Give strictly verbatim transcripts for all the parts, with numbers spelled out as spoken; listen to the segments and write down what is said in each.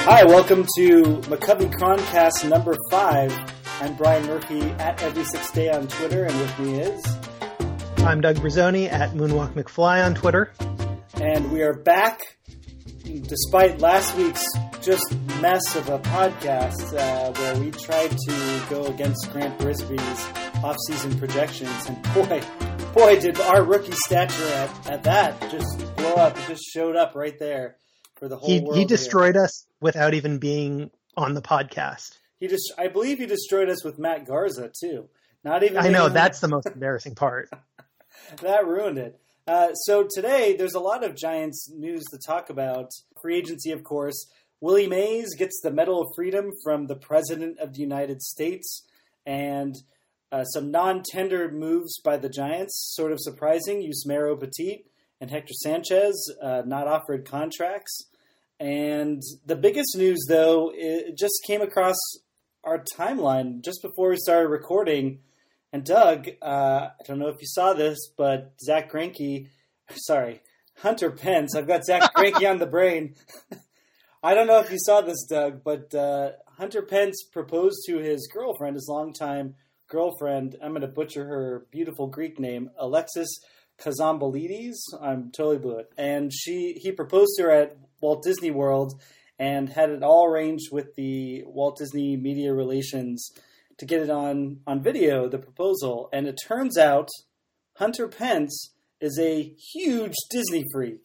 Hi, welcome to McCovey Chroncast number five. I'm Brian Murphy at Every Sixth Day on Twitter, and with me is... I'm Doug Brizzoni at Moonwalk McFly on Twitter. And we are back, despite last week's just mess of a podcast uh, where we tried to go against Grant Brisbee's off-season projections, and boy, boy, did our rookie stature at, at that just blow up. It just showed up right there for the whole he, world. He destroyed here. us without even being on the podcast. He just, I believe he destroyed us with Matt Garza, too. Not even. I know, even, that's the most embarrassing part. That ruined it. Uh, so today, there's a lot of Giants news to talk about. Free agency, of course. Willie Mays gets the Medal of Freedom from the President of the United States. And uh, some non-tendered moves by the Giants, sort of surprising. Yusmeiro Petit and Hector Sanchez uh, not offered contracts. And the biggest news, though, it just came across our timeline just before we started recording. And Doug, uh, I don't know if you saw this, but Zach Greinke, sorry, Hunter Pence, I've got Zach Greinke on the brain. I don't know if you saw this, Doug, but uh, Hunter Pence proposed to his girlfriend, his longtime girlfriend, I'm going to butcher her beautiful Greek name, Alexis Kazambalides. I'm totally blew it. And she he proposed to her at Walt Disney World and had it all arranged with the Walt Disney Media Relations to get it on, on video, the proposal. And it turns out Hunter Pence is a huge Disney freak.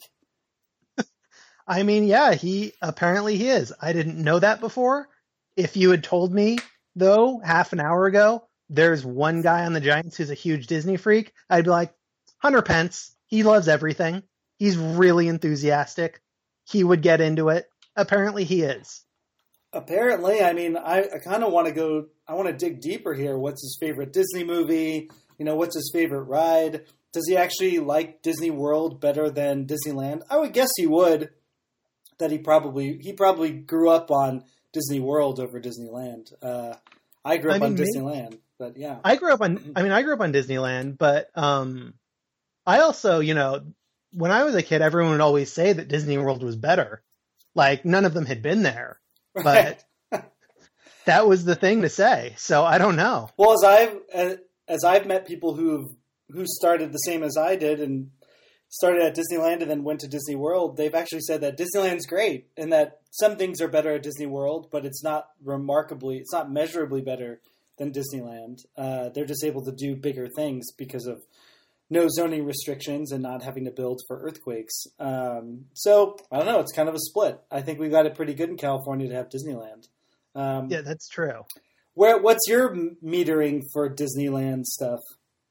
I mean, yeah, he apparently he is. I didn't know that before. If you had told me, though, half an hour ago, there's one guy on the Giants who's a huge Disney freak, I'd be like, Hunter Pence, he loves everything. He's really enthusiastic. He would get into it. Apparently he is. Apparently, I mean, I, I kind of want to go, I want to dig deeper here. What's his favorite Disney movie? You know, what's his favorite ride? Does he actually like Disney World better than Disneyland? I would guess he would. That he probably, he probably grew up on Disney World over Disneyland. Uh, I grew up I mean, on Disneyland, maybe, but yeah. I grew up on, I mean, I grew up on Disneyland, but um, I also, you know, when I was a kid, everyone would always say that Disney World was better. Like, none of them had been there. But that was the thing to say. So I don't know. Well, as I've as I've met people who who started the same as I did and started at Disneyland and then went to Disney World, they've actually said that Disneyland's great and that some things are better at Disney World, but it's not remarkably, it's not measurably better than Disneyland. Uh, they're just able to do bigger things because of no zoning restrictions and not having to build for earthquakes. Um, so, I don't know. It's kind of a split. I think we got it pretty good in California to have Disneyland. Um, yeah, that's true. Where? What's your metering for Disneyland stuff?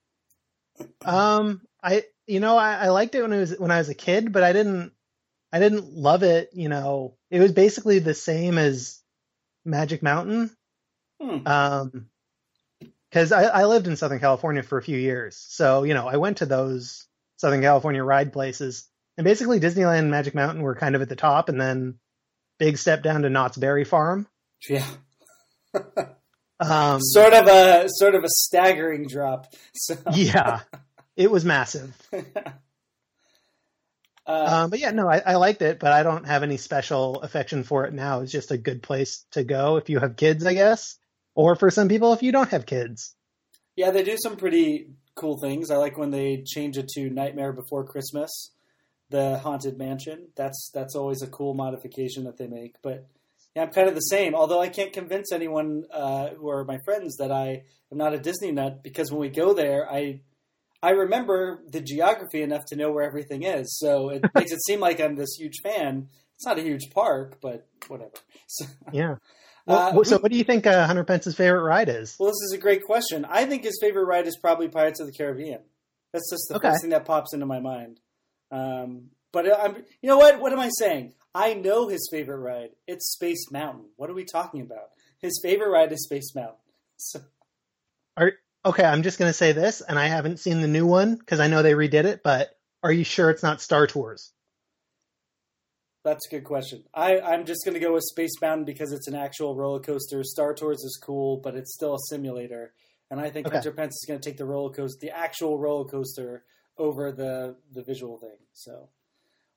Um, I you know I, I liked it when I was when I was a kid, but I didn't I didn't love it. You know, it was basically the same as Magic Mountain. Hmm. Um. Because I, I lived in Southern California for a few years. So, you know, I went to those Southern California ride places. And basically Disneyland and Magic Mountain were kind of at the top. And then big step down to Knott's Berry Farm. Yeah. um, sort of a sort of a staggering drop. So. Yeah. It was massive. uh, um, but yeah, no, I, I liked it. But I don't have any special affection for it now. It's just a good place to go if you have kids, I guess. Or for some people, if you don't have kids. Yeah, they do some pretty cool things. I like when they change it to Nightmare Before Christmas, the Haunted Mansion. That's that's always a cool modification that they make. But yeah, I'm kind of the same. Although I can't convince anyone uh, who are my friends that I am not a Disney nut, because when we go there, I I remember the geography enough to know where everything is. So it makes it seem like I'm this huge fan. It's not a huge park, but whatever. So, yeah. Well, uh, so what do you think uh, Hunter Pence's favorite ride is? Well, this is a great question. I think his favorite ride is probably Pirates of the Caribbean. That's just the okay. first thing that pops into my mind. Um, but I'm, you know what? What am I saying? I know his favorite ride. It's Space Mountain. What are we talking about? His favorite ride is Space Mountain. So. Are, okay, I'm just going to say this, and I haven't seen the new one because I know they redid it, but are you sure it's not Star Tours? That's a good question. I, I'm just going to go with Space Mountain because it's an actual roller coaster. Star Tours is cool, but it's still a simulator. And I think okay. Hunter Pence is going to take the roller coaster, the actual roller coaster, over the, the visual thing. So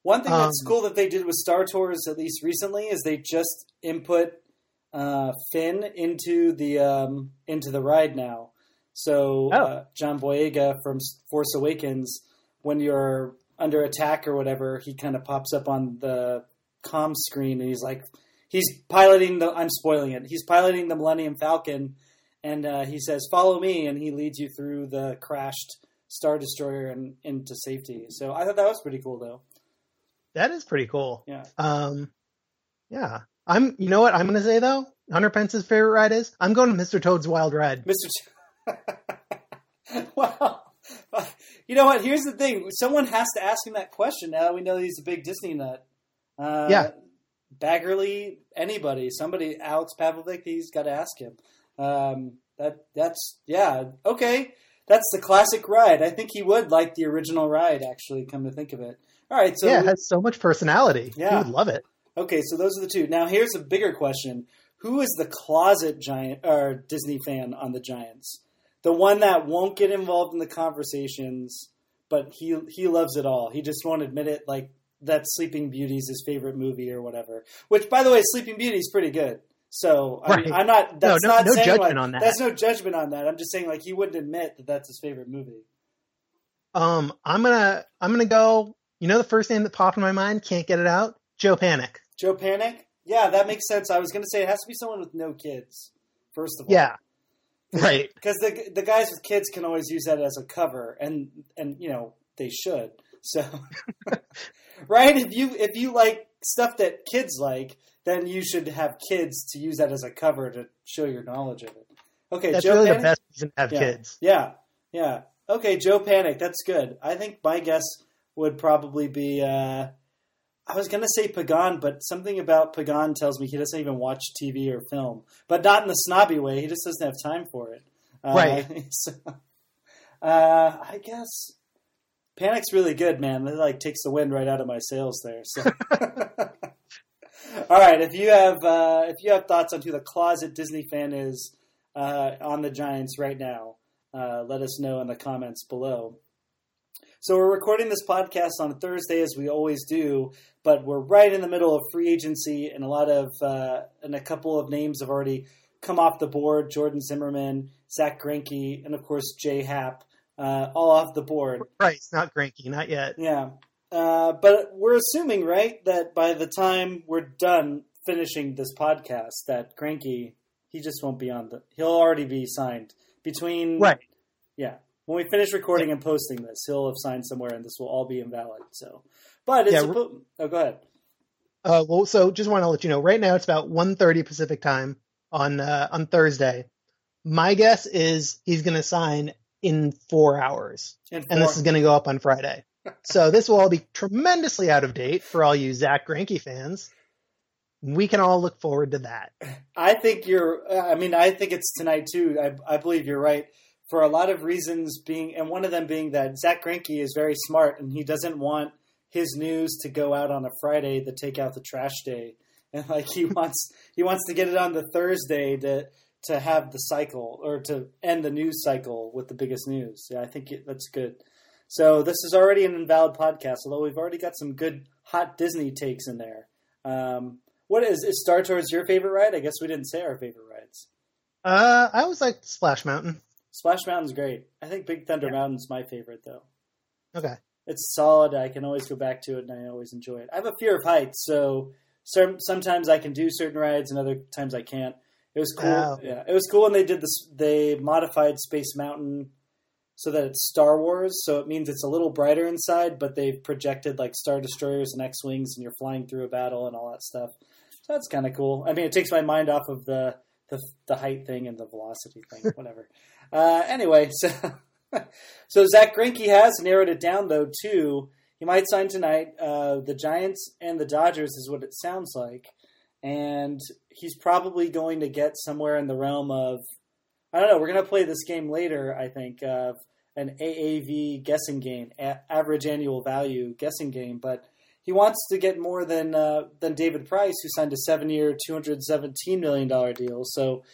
One thing that's Um, cool that they did with Star Tours, at least recently, is they just input uh, Finn into the um, into the ride now. So Oh. uh, John Boyega from Force Awakens, when you're under attack or whatever, he kind of pops up on the comm screen and he's like, he's piloting the. I'm spoiling it. He's piloting the Millennium Falcon, and uh, he says, "Follow me," and he leads you through the crashed Star Destroyer and into safety. So I thought that was pretty cool, though. That is pretty cool. Yeah. Um, yeah. I'm. You know what I'm going to say though? Hunter Pence's favorite ride is I'm going to Mister Toad's Wild Ride. Mister T- wow. You know what? Here's the thing. Someone has to ask him that question now that we know he's a big Disney nut. Uh, Yeah. Baggerly, anybody, somebody, Alex Pavlovic, he's got to ask him. Um, that That's, yeah, okay. That's the classic ride. I think he would like the original ride, actually, come to think of it. All right. So yeah, it has so much personality. Yeah. He would love it. Okay, so those are the two. Now, here's a bigger question. Who is the closet giant or Disney fan on the Giants? The one that won't get involved in the conversations, but he he loves it all. He just won't admit it, like that Sleeping Beauty is his favorite movie or whatever. Which, by the way, Sleeping Beauty is pretty good. So I mean, Right. I'm not. That's No, no- not no saying, judgment like- on that. That's no judgment on that. I'm just saying, like, he wouldn't admit that that's his favorite movie. Um, I'm gonna I'm gonna go. You know the first name that popped in my mind? Can't get it out. Joe Panic. Joe Panic? Yeah, that makes sense. I was going to say it has to be someone with no kids. First of all, Yeah. Right. because the the guys with kids can always use that as a cover, and and you know they should. So, right? If you if you like stuff that kids like, then you should have kids to use that as a cover to show your knowledge of it. Okay, That's Joe really Panic? the best reason to have yeah. kids. Yeah, yeah. Okay, Joe Panic. That's good. I think my guess would probably be. Uh, I was going to say Pagan, but something about Pagan tells me he doesn't even watch T V or film. But not in the snobby way. He just doesn't have time for it. Uh, Right. So, uh, I guess Panic's really good, man. It like takes the wind right out of my sails there. So. All right, if you have uh, if you have thoughts on who the closet Disney fan is uh, on the Giants right now, uh, let us know in the comments below. So we're recording this podcast on Thursday, as we always do, but we're right in the middle of free agency, and a lot of uh, and a couple of names have already come off the board: Jordan Zimmerman, Zach Greinke, and of course Jay Happ, uh, all off the board. Right. It's not Granky, not yet. Yeah, uh, but we're assuming, right, that by the time we're done finishing this podcast, that Greinke, he just won't be on the. He'll already be signed between. Right. Yeah. When we finish recording and posting this, he'll have signed somewhere, and this will all be invalid. So, but it's Yeah, a, po- oh, go ahead. Uh, well, so just want to let you know, right now it's about one thirty Pacific time on uh, on Thursday. My guess is he's going to sign in four hours, And, and this is going to go up on Friday. So this will all be tremendously out of date for all you Zach Greinke fans. We can all look forward to that. I think you're. I mean, I think it's tonight too. I, I believe you're right for a lot of reasons. Being and one of them being that Zach Greinke is very smart, and he doesn't want his news to go out on a Friday to take out the trash day, and like he wants he wants to get it on the Thursday to to have the cycle or to end the news cycle with the biggest news. Yeah, I think it, that's good. So this is already an invalid podcast, although we've already got some good hot Disney takes in there. Um, what is, is Star Tours your favorite ride? I guess we didn't say our favorite rides. Uh, I always liked Splash Mountain. Splash Mountain's great. I think Big Thunder Yeah. Mountain's my favorite, though. Okay. It's solid. I can always go back to it, and I always enjoy it. I have a fear of heights, so some, sometimes I can do certain rides, and other times I can't. It was cool. Oh. Yeah, it was cool when they did this. They modified Space Mountain so that it's Star Wars, so it means it's a little brighter inside, but they've projected like Star Destroyers and X-Wings, and you're flying through a battle and all that stuff. So that's kind of cool. I mean, it takes my mind off of the the, the height thing and the velocity thing, whatever. uh, anyway, so so Zach Greinke has narrowed it down though too. He might sign tonight. Uh, the Giants and the Dodgers is what it sounds like, and he's probably going to get somewhere in the realm of, I don't know, we're going to play this game later, I think, of an A A V guessing game, a- average annual value guessing game, but he wants to get more than uh, than David Price, who signed a seven-year, two hundred seventeen million dollars deal. So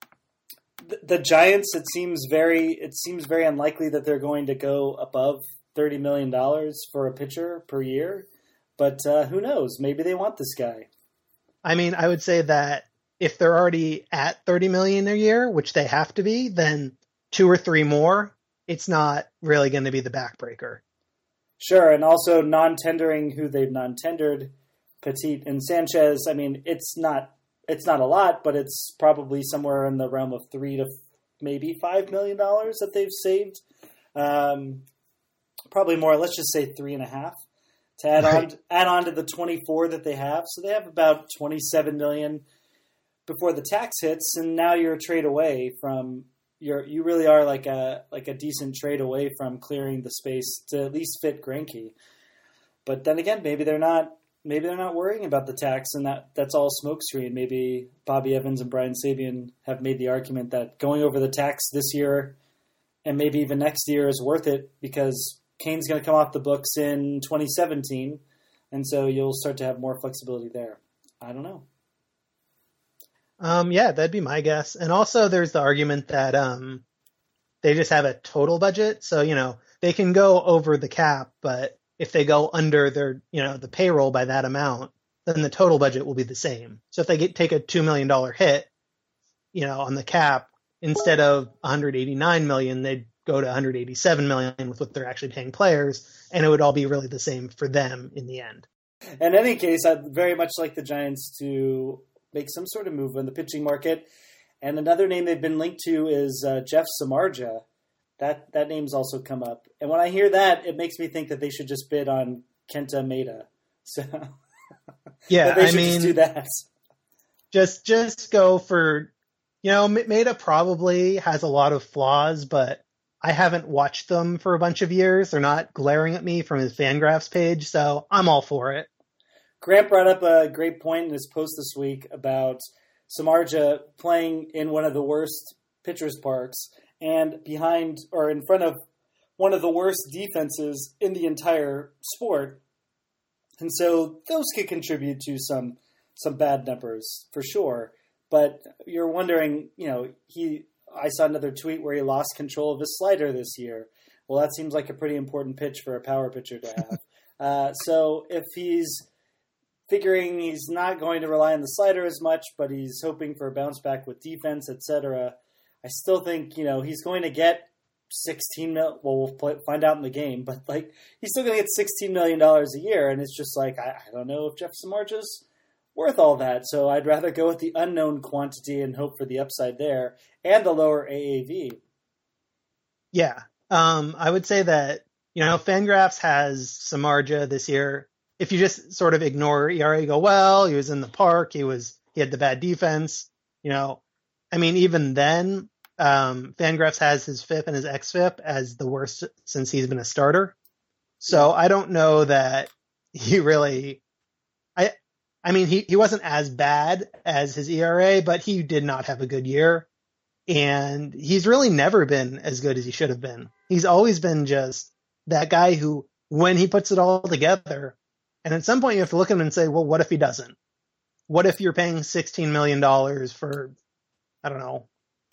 the, the Giants, it seems very it seems very unlikely that they're going to go above thirty million dollars for a pitcher per year. But uh, who knows? Maybe they want this guy. I mean, I would say that if they're already at thirty million dollars a year, which they have to be, then two or three more, it's not really going to be the backbreaker. Sure, and also non-tendering who they've non-tendered, Petit and Sanchez. I mean, it's not it's not a lot, but it's probably somewhere in the realm of three to maybe five million dollars that they've saved. Um, probably more. Let's just say three and a half to add right. on add on to the twenty-four that they have. So they have about twenty-seven million before the tax hits, and now you're a trade away from. You're you really are like a like a decent trade away from clearing the space to at least fit Greinke. But then again, maybe they're not. Maybe they're not worrying about the tax, and that, that's all smokescreen. Maybe Bobby Evans and Brian Sabean have made the argument that going over the tax this year and maybe even next year is worth it because Kane's going to come off the books in twenty seventeen, and so you'll start to have more flexibility there. I don't know. Um, yeah, that'd be my guess. And also there's the argument that um, they just have a total budget. So, you know, they can go over the cap, but if they go under their, you know, the payroll by that amount, then the total budget will be the same. So if they get take a two million dollars hit, you know, on the cap, instead of one hundred eighty-nine million dollars, they'd go to one hundred eighty-seven million dollars with what they're actually paying players, and it would all be really the same for them in the end. In any case, I'd very much like the Giants to make some sort of move in the pitching market. And another name they've been linked to is uh, Jeff Samardzija. That that name's also come up. And when I hear that, it makes me think that they should just bid on Kenta Maeda. So yeah, they I should mean, just do that. Just just go for, you know, Maeda probably has a lot of flaws, but I haven't watched them for a bunch of years. They're not glaring at me from his Fangraphs page, so I'm all for it. Grant brought up a great point in his post this week about Samardzija playing in one of the worst pitchers' parks and behind or in front of one of the worst defenses in the entire sport. And so those could contribute to some some bad numbers for sure. But you're wondering, you know, he I saw another tweet where he lost control of his slider this year. Well, that seems like a pretty important pitch for a power pitcher to have. uh, so if he's figuring he's not going to rely on the slider as much, but he's hoping for a bounce back with defense, et cetera, I still think, you know, he's going to get sixteen mil. Well, we'll play, find out in the game, but like he's still going to get sixteen million dollars a year, and it's just like I, I don't know if Jeff Samardzija's worth all that. So I'd rather go with the unknown quantity and hope for the upside there and the lower A A V. Yeah, um, I would say that, you know, Fangraphs has Samardzija this year. If you just sort of ignore E R A, you go, well, he was in the park, he was he had the bad defense, you know. I mean, even then, um, Fangraphs has his F I P and his X F I P as the worst since he's been a starter. So I don't know that he really, I, I mean, he, he wasn't as bad as his E R A, but he did not have a good year. And he's really never been as good as he should have been. He's always been just that guy who, when he puts it all together, and at some point you have to look at him and say, well, what if he doesn't? What if you're paying sixteen million dollars for, I don't know,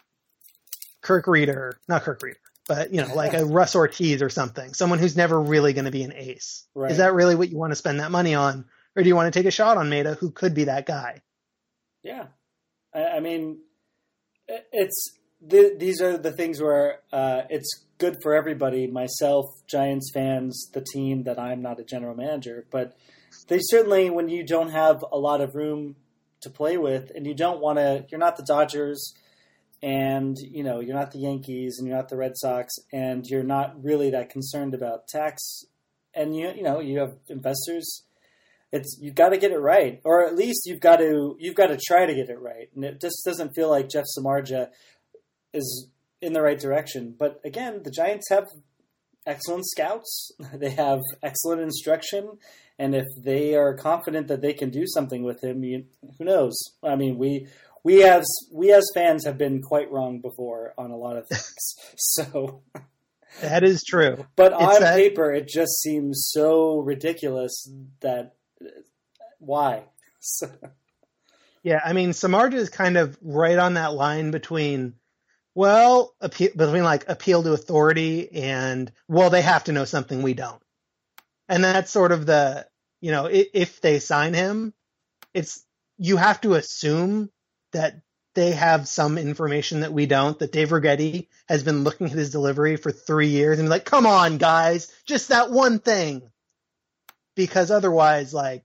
Kirk Reeder, not Kirk Reeder, but, you know, like a Russ Ortiz or something, someone who's never really going to be an ace. Right. Is that really what you want to spend that money on? Or do you want to take a shot on Maeda, who could be that guy? Yeah. I, I mean, it's th- these are the things where uh, it's good for everybody, myself, Giants fans, the team, that I'm not a general manager. But they certainly, when you don't have a lot of room to play with and you don't want to, you're not the Dodgers and, you know, you're not the Yankees and you're not the Red Sox and you're not really that concerned about tax and, you you know, you have investors. It's, you've got to get it right, or at least you've got to, you've got to try to get it right. And it just doesn't feel like Jeff Samardzija is in the right direction. But again, the Giants have excellent scouts. They have excellent instruction. And if they are confident that they can do something with him, you, who knows? I mean, we, we as, we as fans have been quite wrong before on a lot of things. So that is true. But it's on that... paper, it just seems so ridiculous that why? So. Yeah, I mean, Samardzija is kind of right on that line between Well, appeal, between like appeal to authority and, well, they have to know something we don't. And that's sort of the, you know, if, if they sign him, it's, you have to assume that they have some information that we don't, that Dave Righetti has been looking at his delivery for three years and be like, come on, guys, just that one thing. Because otherwise, like,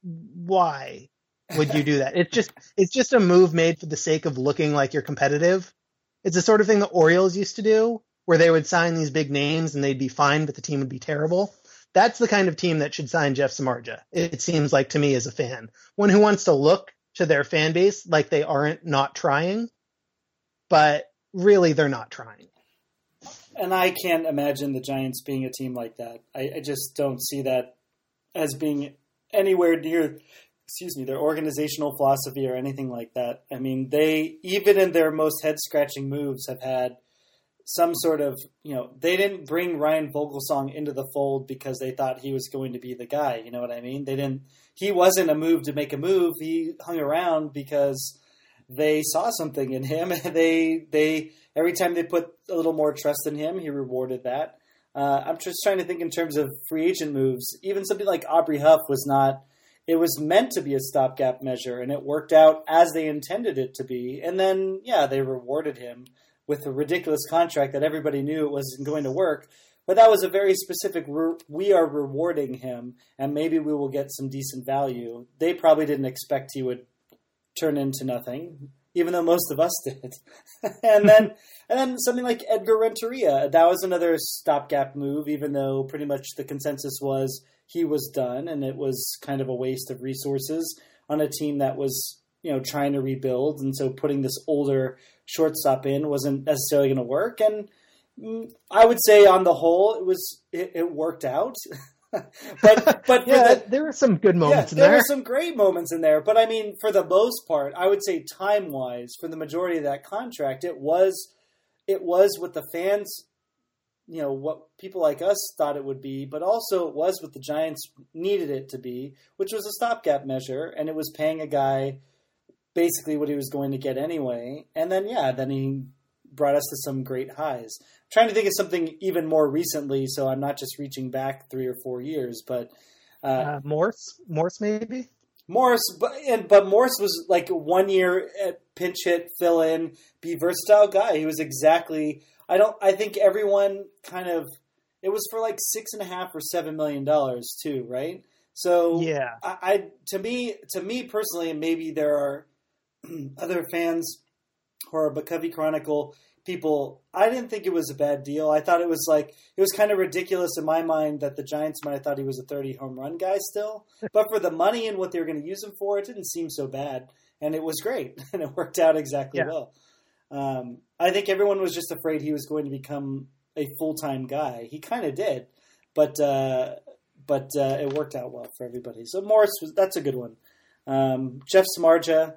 why would you do that? It's just, it's just a move made for the sake of looking like you're competitive. It's the sort of thing the Orioles used to do, where they would sign these big names and they'd be fine, but the team would be terrible. That's the kind of team that should sign Jeff Samardzija, it seems like to me as a fan. One who wants to look to their fan base like they aren't not trying, but really they're not trying. And I can't imagine the Giants being a team like that. I, I just don't see that as being anywhere near, excuse me, their organizational philosophy or anything like that. I mean, they, even in their most head-scratching moves, have had some sort of, you know, they didn't bring Ryan Vogelsong into the fold because they thought he was going to be the guy. You know what I mean? They didn't, he wasn't a move to make a move. He hung around because they saw something in him. they, they, every time they put a little more trust in him, he rewarded that. Uh, I'm just trying to think in terms of free agent moves. Even something like Aubrey Huff was not, it was meant to be a stopgap measure, and it worked out as they intended it to be. And then, yeah, they rewarded him with a ridiculous contract that everybody knew it wasn't going to work. But that was a very specific, re- we are rewarding him, and maybe we will get some decent value. They probably didn't expect he would turn into nothing, even though most of us did. and then and then something like Edgar Renteria, that was another stopgap move, even though pretty much the consensus was he was done, and it was kind of a waste of resources on a team that was, you know, trying to rebuild. And so putting this older shortstop in wasn't necessarily going to work. And I would say on the whole, it was it, it worked out. but but yeah, the, there were some good moments yeah, in there. There were some great moments in there. But I mean, for the most part, I would say time wise, for the majority of that contract, it was it was what the fans, you know, what people like us thought it would be, but also it was what the Giants needed it to be, which was a stopgap measure, and it was paying a guy basically what he was going to get anyway. And then yeah, then he brought us to some great highs. I'm trying to think of something even more recently, so I'm not just reaching back three or four years, but uh, uh, Morse, Morse maybe. Morse, but and but Morse was like one year at pinch hit, fill in, be versatile guy. He was exactly. I don't. I think everyone kind of. It was for like six and a half or seven million dollars too, right? So yeah, I, I to me to me personally, and maybe there are other fans who are McCovey Chronicle people, I didn't think it was a bad deal. I thought it was like, it was kind of ridiculous in my mind that the Giants might have thought he was a thirty home run guy still. But for the money and what they were going to use him for, it didn't seem so bad. And it was great. And it worked out exactly yeah. well. Um, I think everyone was just afraid he was going to become a full-time guy. He kind of did. But uh, but uh, it worked out well for everybody. So Morris, was that's a good one. Um, Jeff Samardzija,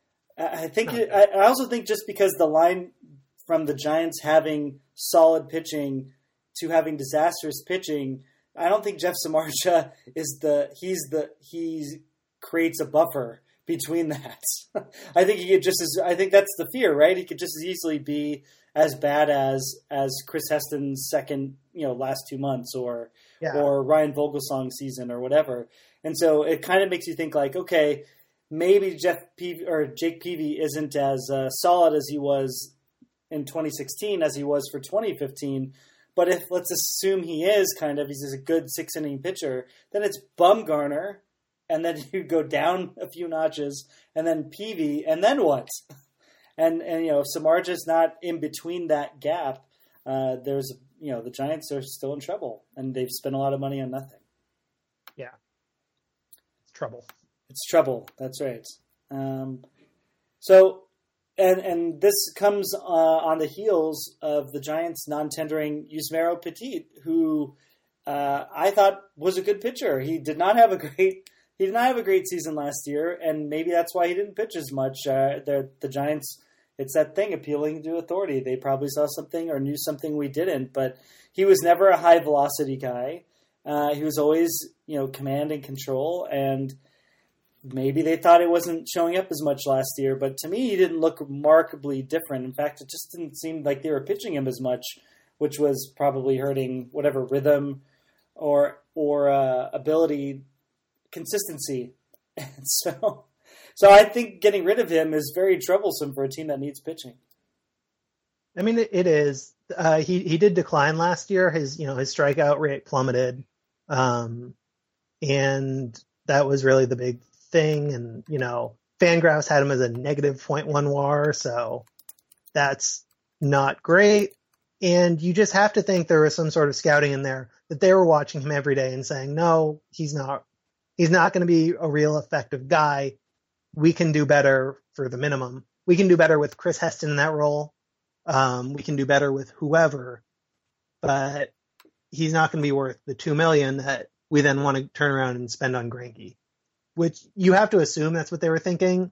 I think it, I also think just because the line from the Giants having solid pitching to having disastrous pitching, I don't think Jeff Samardzija is the he's the he creates a buffer between that. I think he could just as I think that's the fear, right? He could just as easily be as bad as as Chris Heston's second, you know, last two months or yeah. or Ryan Vogelsong's season or whatever. And so it kind of makes you think like, okay, maybe Jeff Peavy or Jake Peavy isn't as uh, solid as he was in twenty sixteen as he was for twenty fifteen. But if let's assume he is kind of, he's a good six inning pitcher, then it's Bumgarner, and then you go down a few notches, and then Peavy, and then what? And and you know, if Samardzija's not in between that gap, uh, there's you know the Giants are still in trouble, and they've spent a lot of money on nothing. Yeah, it's trouble. It's trouble. That's right. Um, so. And and this comes uh, on the heels of the Giants non-tendering Yusmeiro Petit, who uh, I thought was a good pitcher. He did not have a great he did not have a great season last year, and maybe that's why he didn't pitch as much. Uh, the the Giants, it's that thing appealing to authority. They probably saw something or knew something we didn't. But he was never a high velocity guy. Uh, he was always you know command and control and. maybe they thought it wasn't showing up as much last year, but to me, he didn't look remarkably different. In fact, it just didn't seem like they were pitching him as much, which was probably hurting whatever rhythm or or uh, ability, consistency. And so, so I think getting rid of him is very troublesome for a team that needs pitching. I mean, it, it is. Uh, he he did decline last year. His you know his strikeout rate plummeted, um, and that was really the big thing. And you know, Fangraphs had him as a negative point one W A R, so that's not great. And you just have to think there was some sort of scouting in there that they were watching him every day and saying, no, he's not. He's not going to be a real effective guy. We can do better for the minimum. We can do better with Chris Heston in that role. Um, we can do better with whoever, but he's not going to be worth the two million that we then want to turn around and spend on Greinke, which you have to assume that's what they were thinking.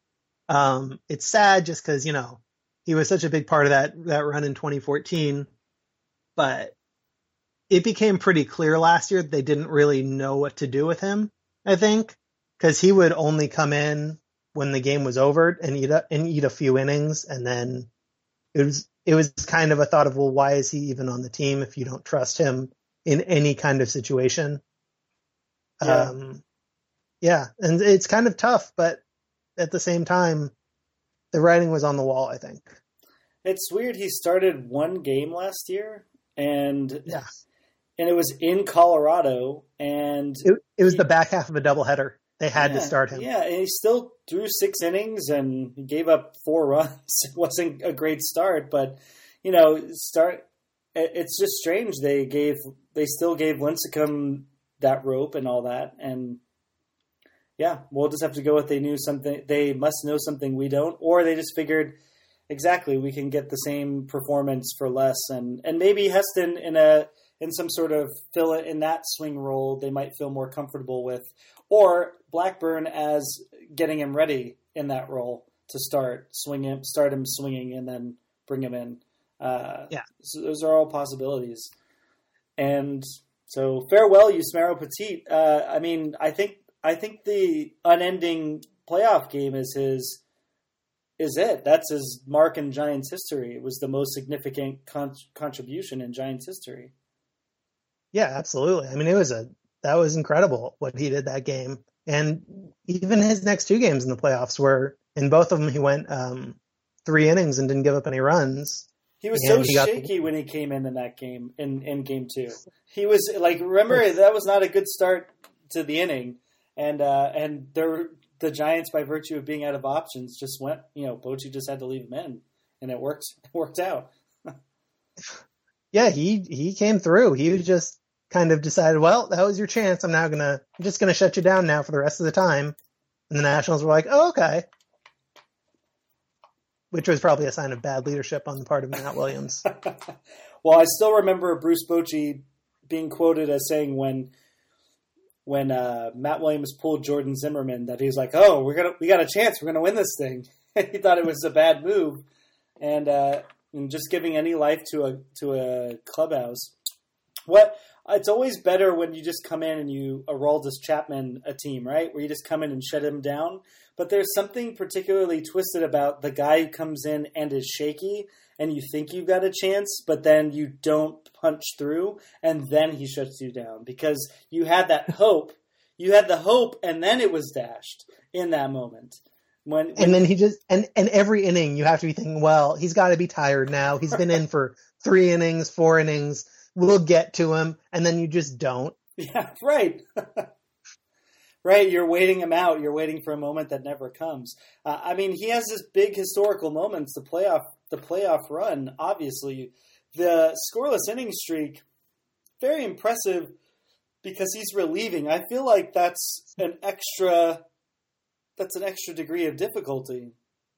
Um, it's sad just because, you know, he was such a big part of that, that run in twenty fourteen, but it became pretty clear last year that they didn't really know what to do with him, I think, because he would only come in when the game was over and eat a, and eat a few innings, and then it was it was kind of a thought of, well, why is he even on the team if you don't trust him in any kind of situation? Yeah, um, yeah, and it's kind of tough, but at the same time, the writing was on the wall, I think. It's weird. He started one game last year, and yeah. And it was in Colorado, and it, it was he, the back half of a doubleheader. They had yeah, to start him. Yeah, and he still threw six innings and he gave up four runs. It wasn't a great start, but you know, start. It's just strange. They gave, they still gave Lincecum that rope and all that, and yeah, we'll just have to go with they knew something. They must know something we don't, or they just figured exactly we can get the same performance for less, and and maybe Heston in a. in some sort of fill it in that swing role they might feel more comfortable with, or Blackburn as getting him ready in that role to start swing him, start him swinging and then bring him in. Uh, yeah. So those are all possibilities. And so farewell, Yusmeiro Petit. Uh, I mean, I think, I think the unending playoff game is his, is it. That's his mark in Giants history. It was the most significant con- contribution in Giants history. Yeah, absolutely. I mean, it was a that was incredible what he did that game, and even his next two games in the playoffs, where in both of them he went um, three innings and didn't give up any runs. He was so he shaky the... when he came in in that game in, in game two. He was like, remember that was not a good start to the inning, and uh, and there the Giants, by virtue of being out of options, just went. You know, Bochy just had to leave him in, and it worked. It worked out. Yeah, he he came through. He was just kind of decided, well, that was your chance. I'm now gonna I'm just gonna shut you down now for the rest of the time. And the Nationals were like, oh, okay. Which was probably a sign of bad leadership on the part of Matt Williams. Well, I still remember Bruce Bochy being quoted as saying when when uh, Matt Williams pulled Jordan Zimmerman that he was like, oh, we're gonna we got a chance, we're gonna win this thing. He thought it was a bad move. And uh and just giving any life to a to a clubhouse. What it's always better when you just come in and you Aroldis Chapman a team, right? Where you just come in and shut him down. But there's something particularly twisted about the guy who comes in and is shaky, and you think you've got a chance, but then you don't punch through, and then he shuts you down because you had that hope. You had the hope, and then it was dashed in that moment. When, when, and then he just and, and every inning you have to be thinking, well, he's got to be tired now. He's been in for three innings, four innings. We'll get to him, and then you just don't. Yeah, right, right. You're waiting him out. You're waiting for a moment that never comes. Uh, I mean, he has this big historical moments. The playoff, the playoff run. Obviously, the scoreless inning streak, very impressive because he's relieving. I feel like that's an extra. That's an extra degree of difficulty.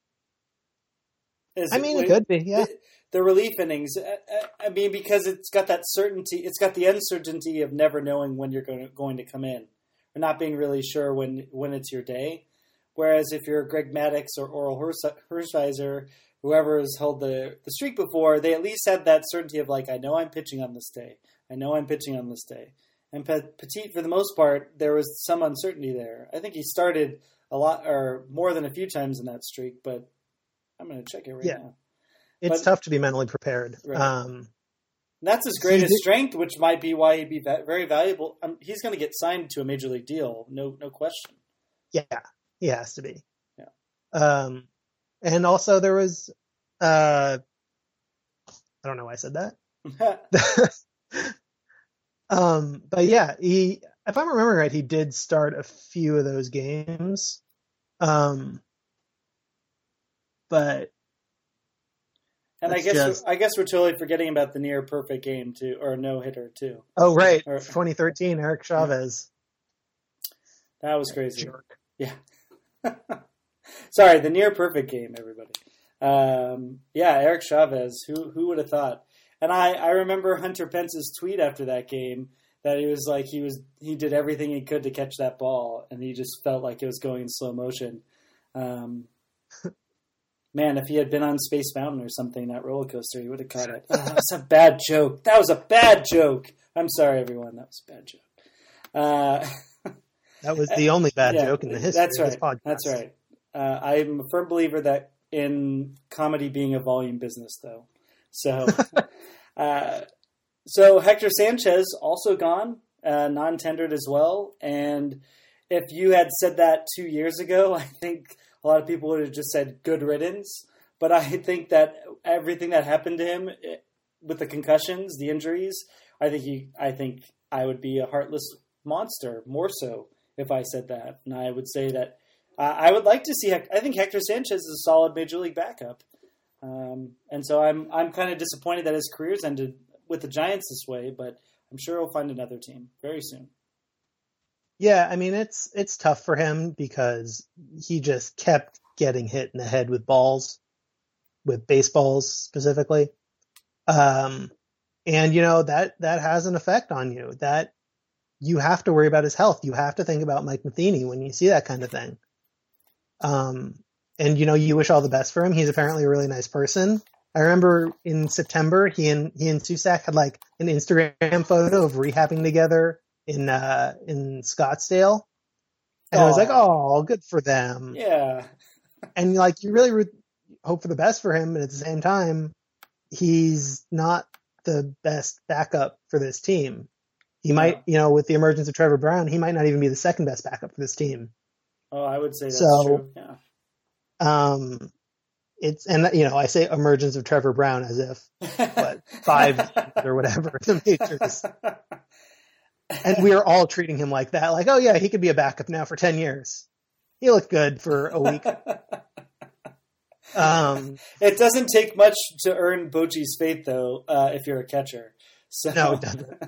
Is I mean, it, it could be, yeah. The, the relief innings. I, I mean, because it's got that certainty. It's got the uncertainty of never knowing when you're going to, going to come in, or not being really sure when when it's your day. Whereas if you're Greg Maddux or Oral Hershiser, whoever has held the, the streak before, they at least had that certainty of like, I know I'm pitching on this day. I know I'm pitching on this day. And Petit, for the most part, there was some uncertainty there. I think he started a lot or more than a few times in that streak, but I'm going to check it right yeah. now. It's but, tough to be mentally prepared. Right. Um, that's his greatest strength, which might be why he'd be very valuable. Um, he's going to get signed to a major league deal, no, no question. Yeah, he has to be. Yeah. Um, and also there was, uh, I don't know why I said that. um, but yeah, he, if I'm remembering right, he did start a few of those games. Um, but. And I guess just... I guess we're totally forgetting about the near perfect game too, or no hitter too. Oh right, or... twenty thirteen, Eric Chavez. That was crazy. Jerk. Yeah. Sorry, the near perfect game, everybody. Um, yeah, Eric Chavez. Who who would have thought? And I, I remember Hunter Pence's tweet after that game that he was like he was he did everything he could to catch that ball, and he just felt like it was going in slow motion. Um, Man, if he had been on Space Mountain or something, that roller coaster, he would have caught it. Oh, that was a bad joke. That was a bad joke. I'm sorry, everyone. That was a bad joke. Uh, that was the only bad yeah, joke in the history that's right. of this podcast. That's right. Uh, I'm a firm believer that in comedy being a volume business, though. So, uh, so Hector Sanchez also gone, uh, non-tendered as well. And if you had said that two years ago, I think a lot of people would have just said good riddance, but I think that everything that happened to him with the concussions, the injuries, I think he, I think I would be a heartless monster more so if I said that. And I would say that uh, I would like to see, I think Hector Sanchez is a solid major league backup. Um, and so I'm, I'm kind of disappointed that his career's ended with the Giants this way, but I'm sure he'll find another team very soon. Yeah, I mean, it's it's tough for him because he just kept getting hit in the head with balls, with baseballs specifically. Um, and, you know, that, that has an effect on you. That you have to worry about his health. You have to think about Mike Matheny when you see that kind of thing. Um, and, you know, you wish all the best for him. He's apparently a really nice person. I remember in September, he and he and Susac had like an Instagram photo of rehabbing together in uh in Scottsdale, and Aww. I was like, oh, good for them. Yeah. And like, you really re- hope for the best for him, but at the same time, he's not the best backup for this team. He yeah. might, you know, with the emergence of Trevor Brown, he might not even be the second best backup for this team. Oh, I would say that's so, true. Yeah. Um, it's and you know, I say emergence of Trevor Brown as if what five or whatever the majors. And we are all treating him like that. Like, oh, yeah, he could be a backup now for ten years. He looked good for a week. um, it doesn't take much to earn Bochy's faith, though, uh, if you're a catcher. So, no, it doesn't.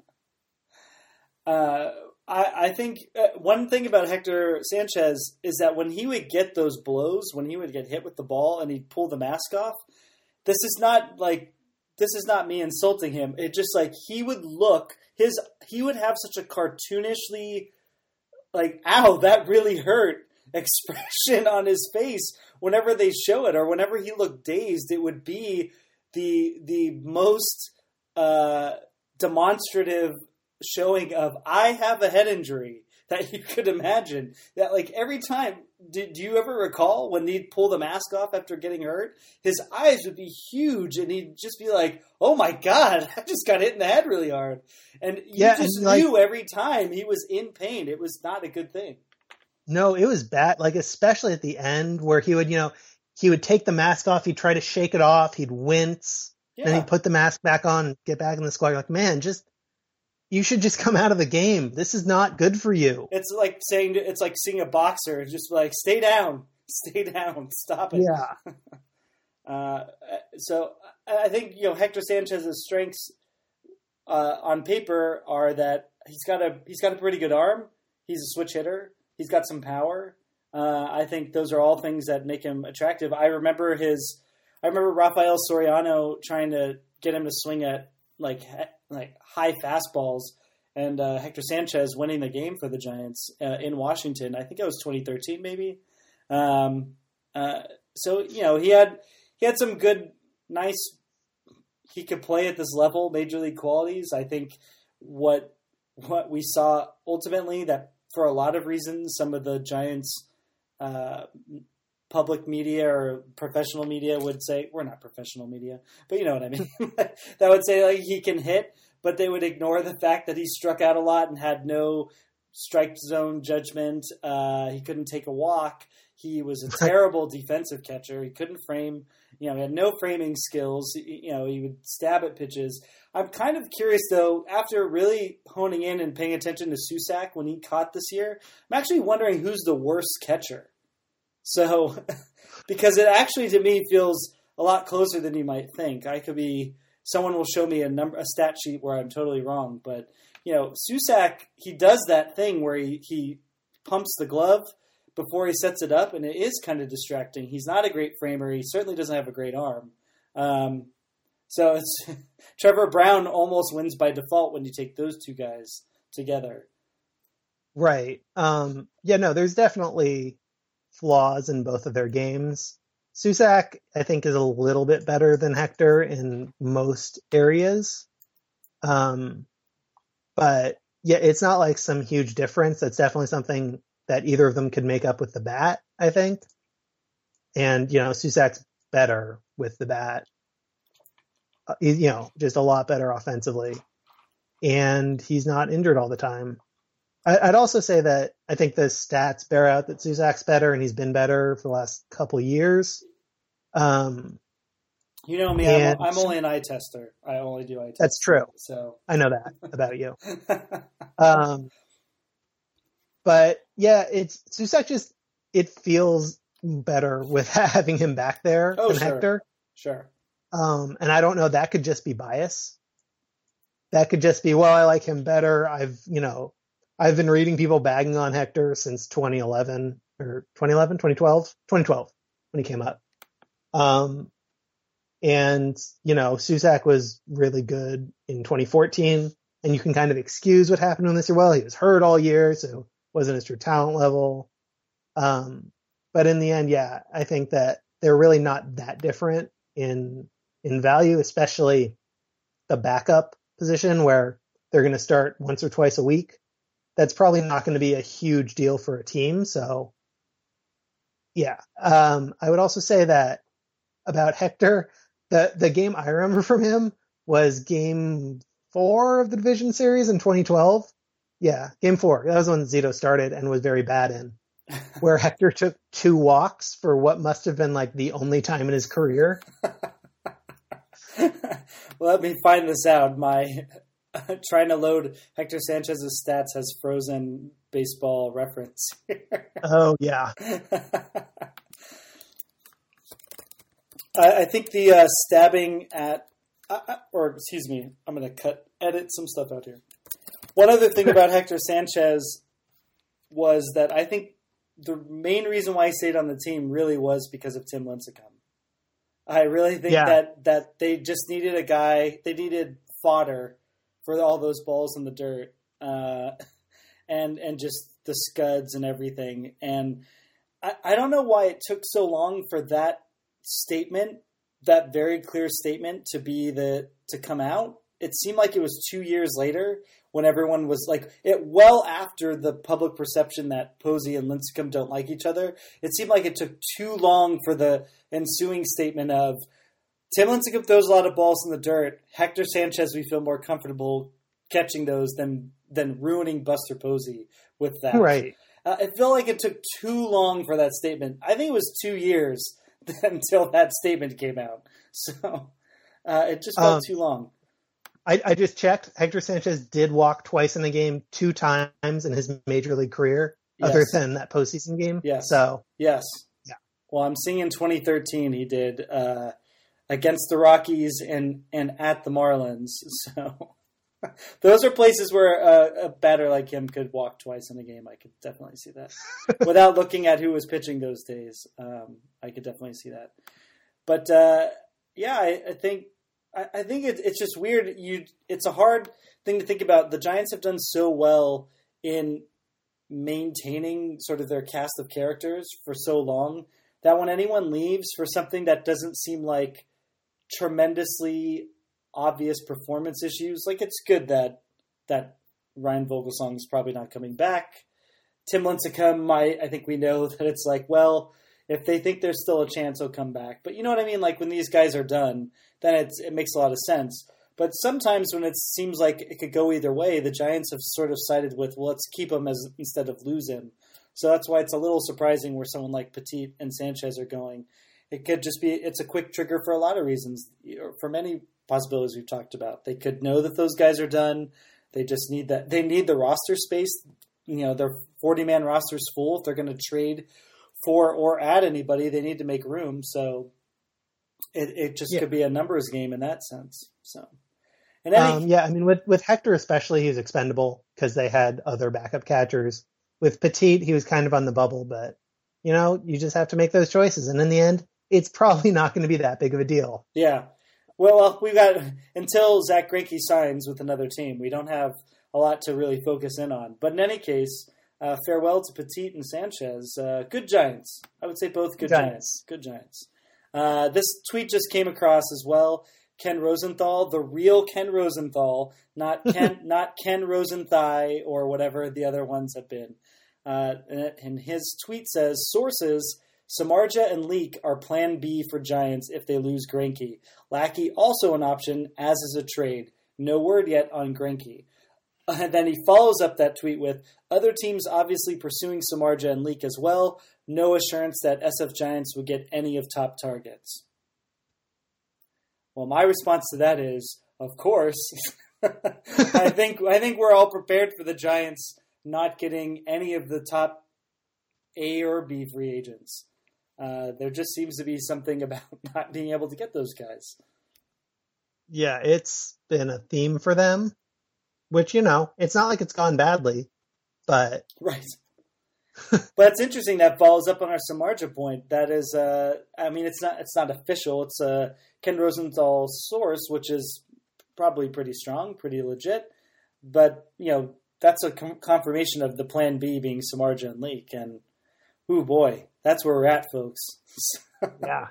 uh, I, I think uh, one thing about Hector Sanchez is that when he would get those blows, when he would get hit with the ball and he'd pull the mask off, this is not like, this is not me insulting him. It just like, he would look... His he would have such a cartoonishly, like, ow, that really hurt expression on his face whenever they show it, or whenever he looked dazed. It would be the the most uh, demonstrative showing of I have a head injury that you could imagine. That like every time, do, do you ever recall when he'd pull the mask off after getting hurt? His eyes would be huge, and he'd just be like, "Oh my god, I just got hit in the head really hard." And you yeah, just and like, knew every time he was in pain. It was not a good thing. No, it was bad. Like, especially at the end where he would, you know, he would take the mask off. He'd try to shake it off. He'd wince. Yeah. Then he'd put the mask back on, get back in the squad. You're like, man, just, you should just come out of the game. This is not good for you. It's like saying, it's like seeing a boxer, just like, stay down, stay down, stop it. Yeah. uh, so I think, you know, Hector Sanchez's strengths uh, on paper are that he's got a, he's got a pretty good arm. He's a switch hitter. He's got some power. Uh, I think those are all things that make him attractive. I remember his, I remember Rafael Soriano trying to get him to swing at like like high fastballs, and uh, Hector Sanchez winning the game for the Giants uh, in Washington. I think it was twenty thirteen, maybe. Um, uh, so you know he had he had some good, nice. He could play at this level, major league qualities. I think what what we saw ultimately, that for a lot of reasons, some of the Giants uh, public media or professional media would say, we're not professional media, but you know what I mean, that would say like he can hit, but they would ignore the fact that he struck out a lot and had no strike zone judgment. Uh, he couldn't take a walk. He was a terrible defensive catcher. He couldn't frame, you know, he had no framing skills. You know, he would stab at pitches. I'm kind of curious, though, after really honing in and paying attention to Susac when he caught this year, I'm actually wondering who's the worst catcher. So, because it actually, to me, feels a lot closer than you might think. I could be, someone will show me a number, a stat sheet where I'm totally wrong. But, you know, Susac, he does that thing where he, he pumps the glove before he sets it up, and it is kind of distracting. He's not a great framer. He certainly doesn't have a great arm. Um, so it's Trevor Brown almost wins by default when you take those two guys together. Right. Um, yeah, no, there's definitely flaws in both of their games. Susac, I think, is a little bit better than Hector in most areas. Um, but yeah, it's not like some huge difference. That's definitely something that either of them could make up with the bat, I think. And, you know, Susac's better with the bat. Uh, you know, just a lot better offensively. And he's not injured all the time. I, I'd also say that I think the stats bear out that Susac's better, and he's been better for the last couple of years. Um, you know me, I'm, I'm only an eye tester. I only do eye testing. That's true. So I know that about you. um, But yeah, it's Susac just, it feels better with having him back there oh, than sure. Hector. Sure. Um, and I don't know, that could just be bias. That could just be, well, I like him better. I've, you know, I've been reading people bagging on Hector since twenty eleven or twenty eleven, twenty twelve, twenty twelve when he came up. Um, and, you know, Susac was really good in twenty fourteen, and you can kind of excuse what happened to him this year. Well, he was hurt all year, so wasn't his true talent level. Um, but in the end, yeah, I think that they're really not that different in in value, especially the backup position where they're going to start once or twice a week. That's probably not going to be a huge deal for a team. So, yeah. Um, I would also say that about Hector, the, the game I remember from him was game four of the division series in twenty twelve. Yeah, game four. That was when Zito started and was very bad in, where Hector took two walks for what must have been like the only time in his career. Let me find this out. My trying to load Hector Sanchez's stats has frozen baseball reference. Oh, yeah. I, I think the uh, stabbing at, uh, or excuse me, I'm going to cut, edit some stuff out here. One other thing about Hector Sanchez was that I think the main reason why he stayed on the team really was because of Tim Lincecum. I really think yeah. that, that they just needed a guy, they needed fodder for all those balls in the dirt, uh, and and just the scuds and everything. And I, I don't know why it took so long for that statement, that very clear statement, to be the to come out. It seemed like it was two years later when everyone was like, it well after the public perception that Posey and Lincecum don't like each other. It seemed like it took too long for the ensuing statement of, Tim Lincecum throws a lot of balls in the dirt. Hector Sanchez, we feel more comfortable catching those than than ruining Buster Posey with that. Right. Uh, it felt like it took too long for that statement. I think it was two years until that statement came out. So uh, it just felt um, too long. I, I just checked. Hector Sanchez did walk twice in the game, two times in his major league career, yes. other than that postseason game. Yes. So yes. Yeah. Well, I'm seeing in twenty thirteen he did uh, against the Rockies and, and at the Marlins. So those are places where uh, a batter like him could walk twice in a game. I could definitely see that. Without looking at who was pitching those days, um, I could definitely see that. But uh, yeah, I, I think I, I think it, it's just weird. You, it's a hard thing to think about. The Giants have done so well in maintaining sort of their cast of characters for so long that when anyone leaves for something that doesn't seem like tremendously obvious performance issues, like it's good that that Ryan Vogelsong is probably not coming back. Tim Lincecum, I, I think we know that it's like, well, if they think there's still a chance, he'll come back. But you know what I mean? Like when these guys are done, then it's, it makes a lot of sense. But sometimes when it seems like it could go either way, the Giants have sort of sided with, well, let's keep him as instead of lose him. So that's why it's a little surprising where someone like Petit and Sanchez are going. It could just be, it's a quick trigger for a lot of reasons, for many possibilities we've talked about. They could know that those guys are done. They just need that. They need the roster space. You know, their forty-man roster's full. If they're going to trade for or add anybody, they need to make room. So it, it just yeah. could be a numbers game in that sense. So, and any, um, yeah, I mean, with, with Hector especially, he's expendable because they had other backup catchers. With Petit, he was kind of on the bubble, but, you know, you just have to make those choices. And in the end, it's probably not going to be that big of a deal. Yeah. Well, we've got until Zach Greinke signs with another team, we don't have a lot to really focus in on. But in any case, uh, farewell to Petit and Sanchez. Uh, good Giants. I would say both good Giants. Giants. Good Giants. Uh, this tweet just came across as well. Ken Rosenthal, the real Ken Rosenthal, not Ken, not Ken Rosenthal or whatever the other ones have been. Uh, and his tweet says, sources, Samardzija and Leak are plan B for Giants if they lose Greinke. Lackey also an option, as is a trade. No word yet on Greinke. And then he follows up that tweet with, other teams obviously pursuing Samardzija and Leak as well. No assurance that S F Giants would get any of top targets. Well, my response to that is, of course. I think I think we're all prepared for the Giants not getting any of the top A or B free agents. Uh, there just seems to be something about not being able to get those guys. Yeah, it's been a theme for them, which, you know, it's not like it's gone badly, but... Right. But it's interesting that follows up on our Samardzija point. That is, uh, I mean, it's not it's not official. It's a Ken Rosenthal source, which is probably pretty strong, pretty legit. But, you know, that's a com- confirmation of the plan B being Samardzija and Leak. And, ooh, boy, that's where we're at, folks. Yeah.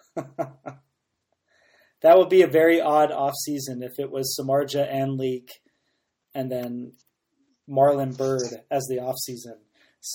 That would be a very odd offseason if it was Samardzija and Leak and then Marlon Byrd as the offseason. So,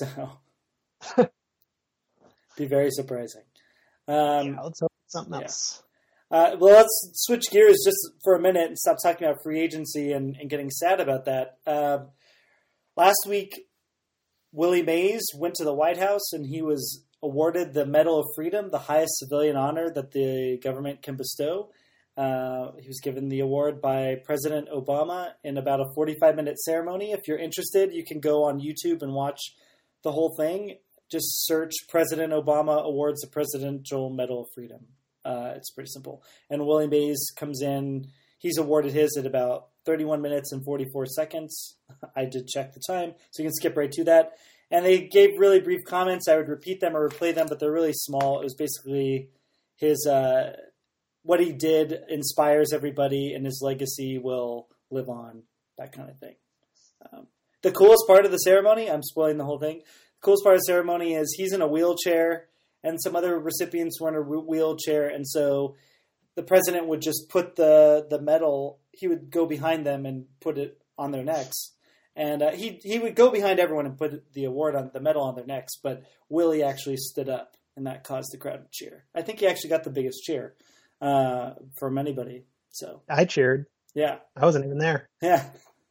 be very surprising. Um, yeah, let's hope it's something yeah. else. Uh, well, let's switch gears just for a minute and stop talking about free agency and, and getting sad about that. Uh, last week, Willie Mays went to the White House and he was awarded the Medal of Freedom, the highest civilian honor that the government can bestow. Uh, he was given the award by President Obama in about a forty-five minute ceremony. If you're interested, you can go on YouTube and watch the whole thing. Just search President Obama awards the Presidential Medal of Freedom. Uh, it's pretty simple. And Willie Mays comes in. He's awarded his at about thirty-one minutes and forty-four seconds. I did check the time, so you can skip right to that. And they gave really brief comments. I would repeat them or replay them, but they're really small. It was basically his uh, what he did inspires everybody, and his legacy will live on, that kind of thing. Um, the coolest part of the ceremony, I'm spoiling the whole thing, the coolest part of the ceremony is he's in a wheelchair, and some other recipients were in a wheelchair, and so the president would just put the, the medal, he would go behind them and put it on their necks. And uh, he he would go behind everyone and put the award on the medal on their necks, but Willie actually stood up, and that caused the crowd to cheer. I think he actually got the biggest cheer uh, from anybody. So I cheered. Yeah, I wasn't even there. Yeah.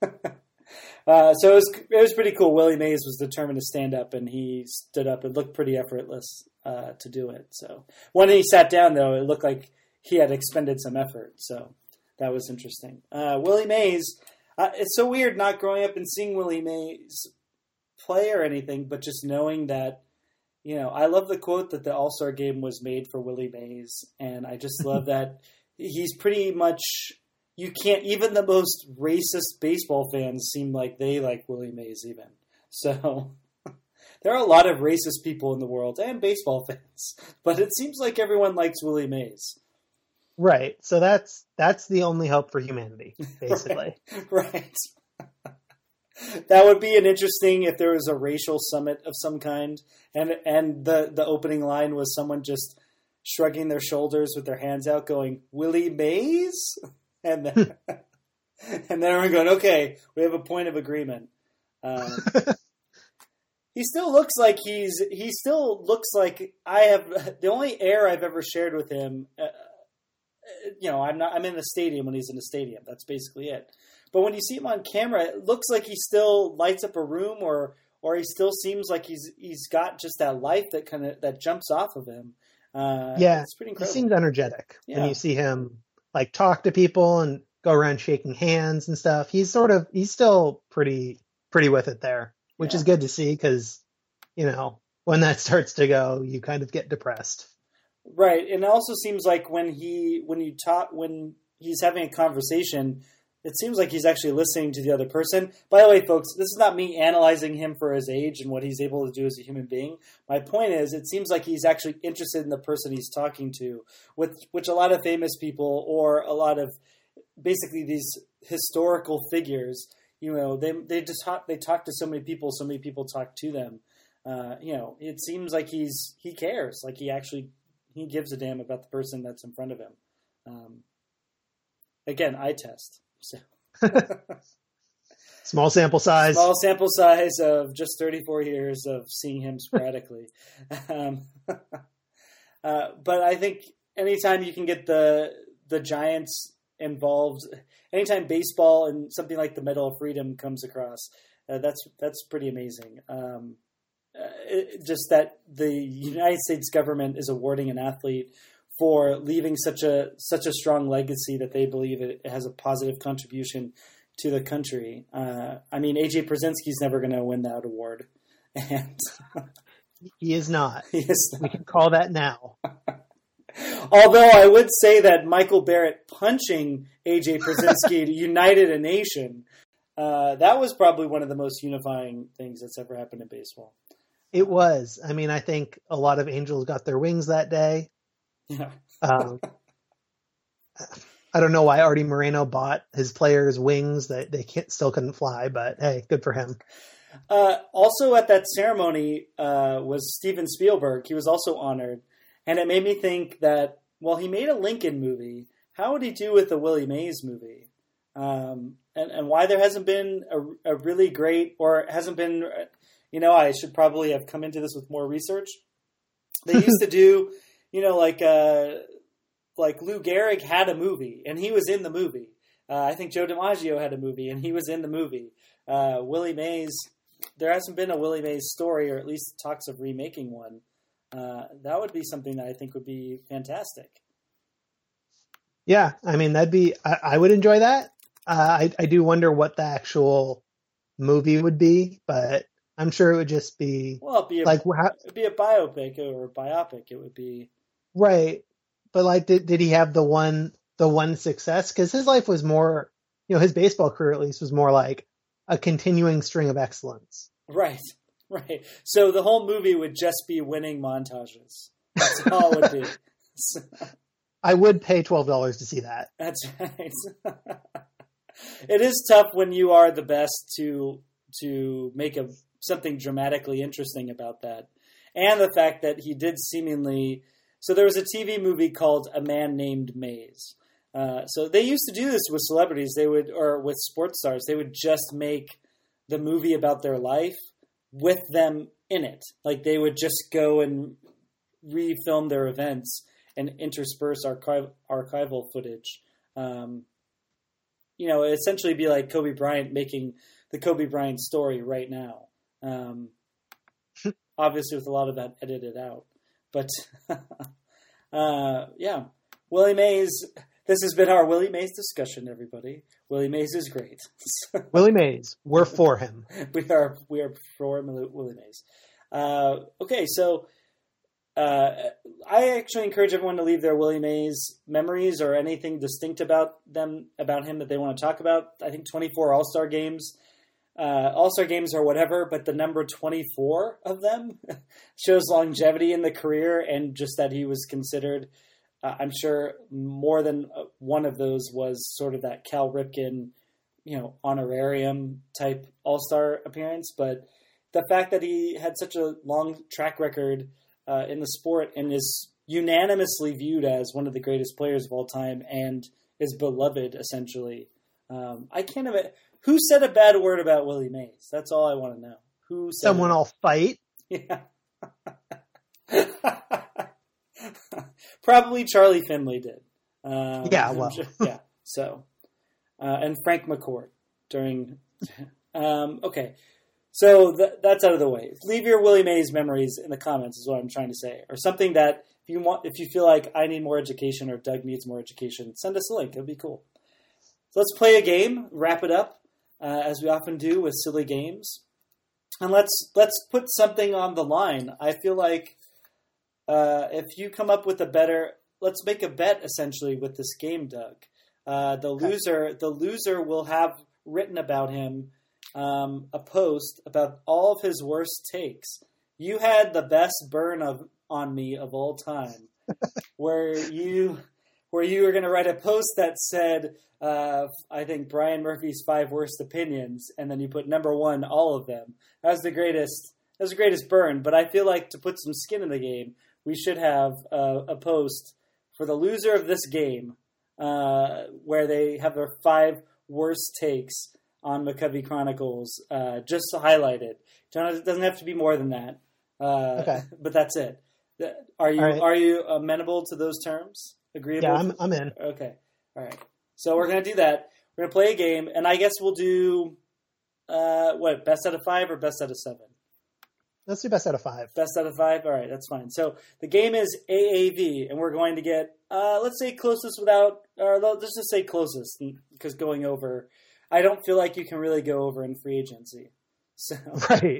uh, so it was it was pretty cool. Willie Mays was determined to stand up, and he stood up. It looked pretty effortless uh, to do it. So when he sat down, though, it looked like he had expended some effort. So that was interesting. Uh, Willie Mays. Uh, it's so weird not growing up and seeing Willie Mays play or anything, but just knowing that, you know, I love the quote that the All-Star game was made for Willie Mays, and I just love that he's pretty much, you can't, even the most racist baseball fans seem like they like Willie Mays even. So there are a lot of racist people in the world and baseball fans, but it seems like everyone likes Willie Mays. Right. So that's that's the only hope for humanity, basically. Right. right. That would be an interesting if there was a racial summit of some kind, and and the, the opening line was someone just shrugging their shoulders with their hands out going, Willie Mays? And then And then everyone going, okay, we have a point of agreement. Um, he still looks like he's, he still looks like I have, the only air I've ever shared with him, uh, you know, I'm not, I'm in the stadium when he's in the stadium. That's basically it. But when you see him on camera, it looks like he still lights up a room, or, or he still seems like he's, he's got just that life that kind of, that jumps off of him. Uh, yeah. It's pretty incredible. He seems energetic Yeah. when you see him like talk to people and go around shaking hands and stuff. He's sort of, he's still pretty, pretty with it there, which Yeah. is good to see because, you know, when that starts to go, you kind of get depressed. Right. And it also seems like when he, when you talk, when he's having a conversation, it seems like he's actually listening to the other person. By the way, folks, this is not me analyzing him for his age and what he's able to do as a human being. My point is, it seems like he's actually interested in the person he's talking to, with which a lot of famous people or a lot of basically these historical figures, you know, they they just talk, they talk to so many people, so many people talk to them. Uh, you know, it seems like he's he cares, like he actually he gives a damn about the person that's in front of him. Um, again, eye test. So. Small sample size. Small sample size of just thirty-four years of seeing him sporadically. um, uh, but I think anytime you can get the the Giants involved, anytime baseball and something like the Medal of Freedom comes across, uh, that's that's pretty amazing. Um, uh, it, just that the United States government is awarding an athlete for leaving such a such a strong legacy that they believe it, it has a positive contribution to the country. Uh, I mean, A J Brzezinski's never going to win that award, and he is not. He is not. We can call that now. Although I would say that Michael Barrett punching A J Brzezinski to united a nation, uh, that was probably one of the most unifying things that's ever happened in baseball. It was. I mean, I think a lot of Angels got their wings that day. Yeah. um, I don't know why Artie Moreno bought his players wings that they can't, still couldn't fly, but hey, good for him. Uh, also at that ceremony uh, was Steven Spielberg. He was also honored. And it made me think that, well, he made a Lincoln movie. How would he do with a Willie Mays movie? Um, and, and why there hasn't been a, a really great, or hasn't been, you know, I should probably have come into this with more research. They used to do, you know, like uh, like Lou Gehrig had a movie, and he was in the movie. Uh, I think Joe DiMaggio had a movie, and he was in the movie. Uh, Willie Mays, there hasn't been a Willie Mays story, or at least talks of remaking one. Uh, that would be something that I think would be fantastic. Yeah, I mean, that'd be, I, I would enjoy that. Uh, I, I do wonder what the actual movie would be, but I'm sure it would just be, well, it'd be a, like, how, it'd be a biopic or a biopic. It would be right. But like, did, did he have the one, the one success? Cause his life was more, you know, his baseball career at least was more like a continuing string of excellence. Right. Right. So the whole movie would just be winning montages. That's all it would be. So, I would pay twelve dollars to see that. that's right. It is tough when you are the best to to make a something dramatically interesting about that. And the fact that he did seemingly... So there was a T V movie called A Man Named Mays. Uh, so they used to do this with celebrities. They would, or with sports stars. They would just make the movie about their life with them in it. Like they would just go and refilm their events and intersperse archive, archival footage. Um, you know, essentially be like Kobe Bryant making the Kobe Bryant story right now. Um, obviously with a lot of that edited out. But, uh, yeah, Willie Mays, this has been our Willie Mays discussion, everybody. Willie Mays is great. Willie Mays, we're for him. we are we are for Willie Mays. Uh, okay, so uh, I actually encourage everyone to leave their Willie Mays memories or anything distinct about them, about him that they want to talk about. I think twenty-four All-Star games. Uh, All-Star games are whatever, but the number twenty-four of them shows longevity in the career and just that he was considered, uh, I'm sure more than one of those was sort of that Cal Ripken, you know, honorarium type All-Star appearance. But the fact that he had such a long track record uh, in the sport and is unanimously viewed as one of the greatest players of all time and is beloved essentially Um, I can't have it. Who said a bad word about Willie Mays? That's all I want to know. Who said Someone it? I'll fight. Yeah. Probably Charlie Finley did. Um, Yeah, well. yeah. So, uh, and Frank McCourt during. Um, okay, so th- that's out of the way. Leave your Willie Mays memories in the comments. Is what I'm trying to say, or something that if you want, if you feel like I need more education or Doug needs more education, send us a link. It'd be cool. So let's play a game. Wrap it up uh, as we often do with silly games, and let's let's put something on the line. I feel like uh, if you come up with a better, let's make a bet essentially with this game, Doug. Uh, the Okay. loser, the loser will have written about him um, a post about all of his worst takes. You had the best burn of on me of all time, where you where you were going to write a post that said, uh, I think Brian Murphy's five worst opinions, and then you put number one, all of them. That was the greatest. That was the greatest burn. But I feel like to put some skin in the game, we should have a, a post for the loser of this game, uh, where they have their five worst takes on McCovey Chronicles, uh, just highlighted. It doesn't have to be more than that. Uh, Okay. But that's it. Are you right. are you amenable to those terms? Agreeable? Yeah, I'm I'm in. Okay. All right. So we're going to do that. We're going to play a game, and I guess we'll do, uh, what, best out of five or best out of seven? Let's do best out of five. Best out of five? All right, that's fine. So the game is A A V, and we're going to get, uh, let's say closest without, or let's just say closest, because going over, I don't feel like you can really go over in free agency. So, Right.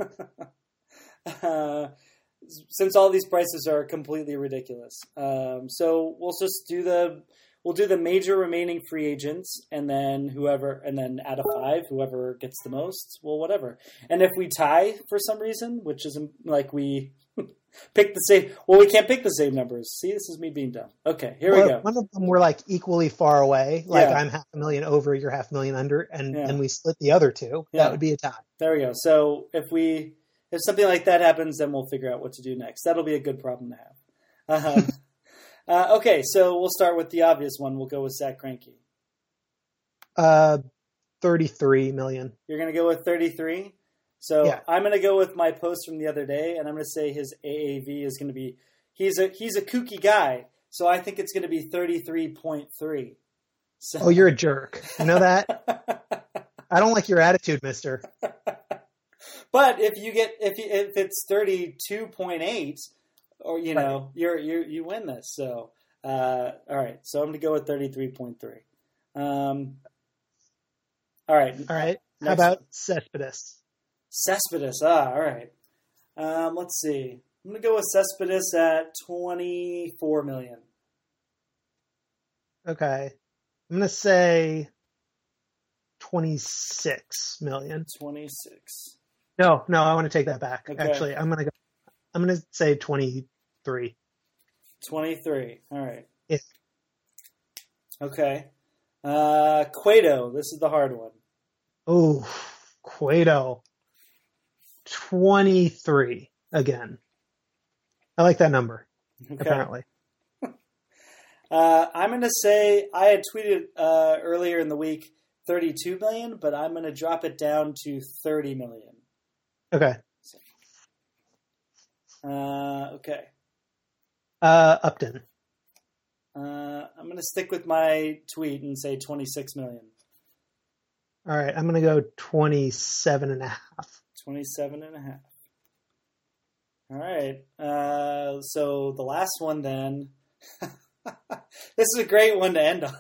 uh, since all these prices are completely ridiculous. Um, so we'll just do the, we'll do the major remaining free agents, and then whoever, and then out of five, whoever gets the most, well, whatever. And if we tie for some reason, which isn't like we pick the same, well, we can't pick the same numbers. See, this is me being dumb. Okay, here well, we go. One of them were like equally far away. Like Yeah. I'm half a million over, you're half a million under, and, Yeah. and we split the other two. Yeah. That would be a tie. There we go. So if we, if something like that happens, then we'll figure out what to do next. That'll be a good problem to have. Um, uh, okay, so we'll start with the obvious one. We'll go with Zach Greinke. Uh, thirty-three million. You're going to go with thirty-three. So Yeah. I'm going to go with my post from the other day, and I'm going to say his A A V is going to be, he's a he's a kooky guy, so I think it's going to be thirty-three point three. So, Oh, you're a jerk. You know that? I don't like your attitude, mister. But if you get if you, if it's thirty-two point eight, or you know, Right. you're you you win this. So uh, all right, so I'm going to go with thirty-three point three. Um, all right, All right. How Next. about Cespedes? Cespedes. Ah, all right. Um, let's see. I'm going to go with Cespedes at twenty-four million. Okay. I'm going to say twenty-six million. twenty-six. No, no, I want to take that back. Okay. Actually, I'm going to go, I'm going to say twenty-three. twenty-three. All right. Yeah. Okay. Uh, Cueto. This is the hard one. Oh, Cueto. twenty-three again. I like that number, Okay. apparently. Uh, I'm going to say I had tweeted uh, earlier in the week thirty-two million, but I'm going to drop it down to thirty million. Okay. Uh, okay. Uh, Upton. Uh, I'm going to stick with my tweet and say twenty-six million. All right. I'm going to go twenty-seven and a half. twenty-seven and a half. All right. Uh, so the last one then. This is a great one to end on.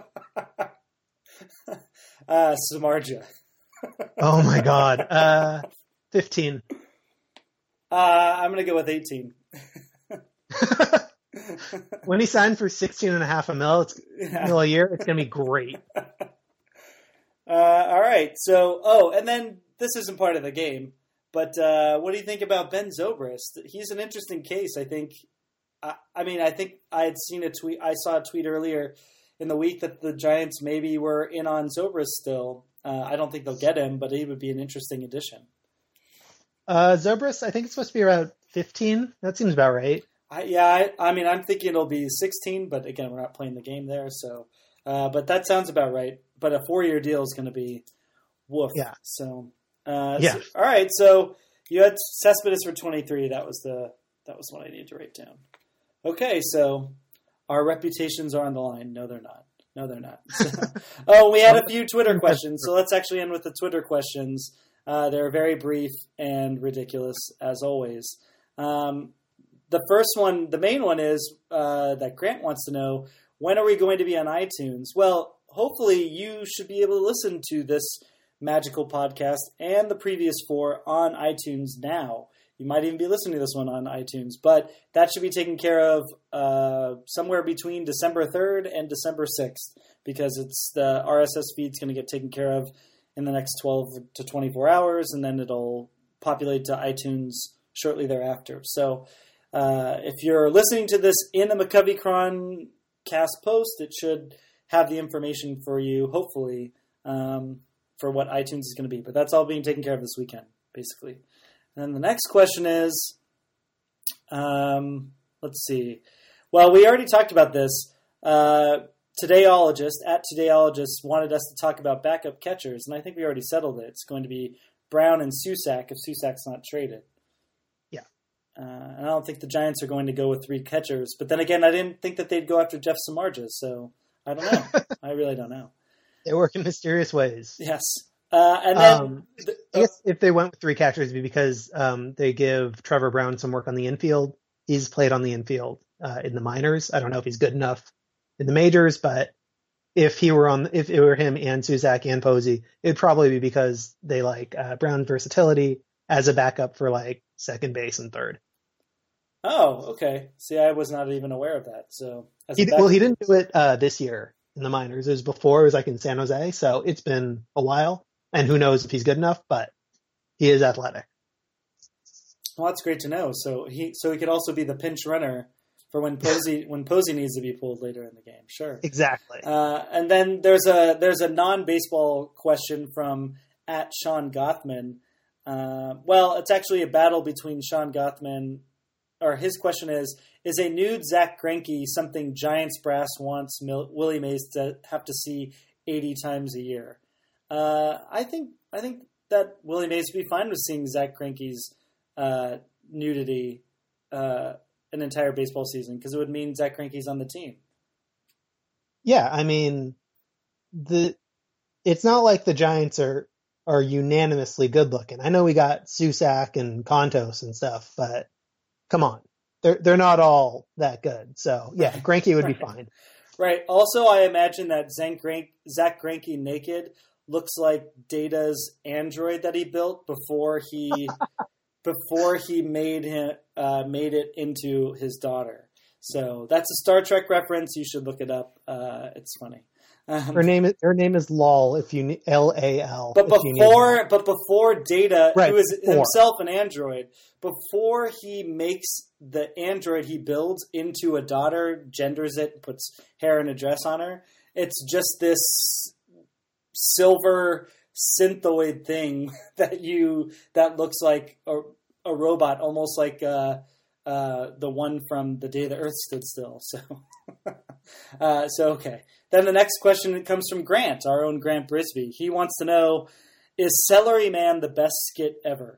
uh, Samardzija. Oh my God. Uh, fifteen. Uh, I'm going to go with eighteen. When he signed for sixteen and a half a mil, it's, Yeah. mil a year, it's going to be great. Uh, all right. So, oh, and then this isn't part of the game, but uh, what do you think about Ben Zobrist? He's an interesting case. I think. I, I mean, I think I had seen a tweet. I saw a tweet earlier in the week that the Giants maybe were in on Zobrist still. Uh, I don't think they'll get him, but he would be an interesting addition. Uh, Zobrist, I think it's supposed to be around fifteen. That seems about right. I, yeah, I, I mean, I'm thinking it'll be sixteen, but again, we're not playing the game there. So, uh, but that sounds about right. but a four year deal is going to be woof. Yeah. So, uh, yeah. So, all right. So you had Cespedes for twenty-three. That was the that was what I needed to write down. Okay. So our reputations are on the line. No, they're not. No, they're not. Oh, we had a few Twitter questions. So let's actually end with the Twitter questions. Uh, they're very brief and ridiculous, as always. Um, the first one, the main one is uh, that Grant wants to know, when are we going to be on iTunes? Well, hopefully you should be able to listen to this magical podcast and the previous four on iTunes now. You might even be listening to this one on iTunes, but that should be taken care of uh, somewhere between December third and December sixth, because it's the R S S feed's going to get taken care of in the next twelve to twenty-four hours, and then it'll populate to iTunes shortly thereafter. So uh, if you're listening to this in the McCovey-Cron cast post, it should have the information for you, hopefully, um, for what iTunes is going to be. But that's all being taken care of this weekend, basically. And then the next question is, um, let's see. Well, we already talked about this. Uh, Todayologist, at Todayologist, wanted us to talk about backup catchers, and I think we already settled it. It's going to be Brown and Susac if Susac's not traded. Yeah. Uh, and I don't think the Giants are going to go with three catchers. But then again, I didn't think that they'd go after Jeff Samardzija, so I don't know. I really don't know. They work in mysterious ways. Yes. Uh, and then, um, the, I guess if they went with three catchers, it'd be because um, they give Trevor Brown some work on the infield. He's played on the infield uh, in the minors. I don't know if he's good enough in the majors, but if he were on, if it were him and Susac and Posey, it'd probably be because they like uh, Brown's versatility as a backup for like second base and third. Oh, okay. See, I was not even aware of that. So, as he, a back- well, he didn't do it uh, this year in the minors. It was before. It was like in San Jose, so it's been a while. And who knows if he's good enough, but he is athletic. Well, that's great to know. So he, so he could also be the pinch runner for when Posey when Posey needs to be pulled later in the game. Sure, exactly. Uh, and then there's a there's a non-baseball question from at Sean Gothman. Uh, well, it's actually a battle between Sean Gothman, or his question is: Is a nude Zach Greinke something Giants brass wants Mil- Willie Mays to have to see eighty times a year? Uh, I think I think that Willie Mays would be fine with seeing Zach Greinke's uh, nudity uh, an entire baseball season, because it would mean Zach Greinke's on the team. Yeah, I mean, the it's not like the Giants are are unanimously good looking. I know we got Susac and Contos and stuff, but come on, they're they're not all that good. So yeah, Greinke would be fine. Right. Also, I imagine that Zach Greinke, Zach Greinke naked looks like Data's android that he built before he before he made him uh, made it into his daughter. So that's a Star Trek reference. You should look it up. Uh, it's funny. Um, her name is her name is Lal. If you L A L. But before, but before Data, right, who is before. himself an android, before he makes the android he builds into a daughter, genders it, puts hair and a dress on her, it's just this silver synthoid thing that you that looks like a, a robot, almost like uh, uh, the one from The Day the Earth Stood Still. So, uh, so okay. Then the next question comes from Grant, our own Grant Brisby. He wants to know: Is Celery Man the best skit ever?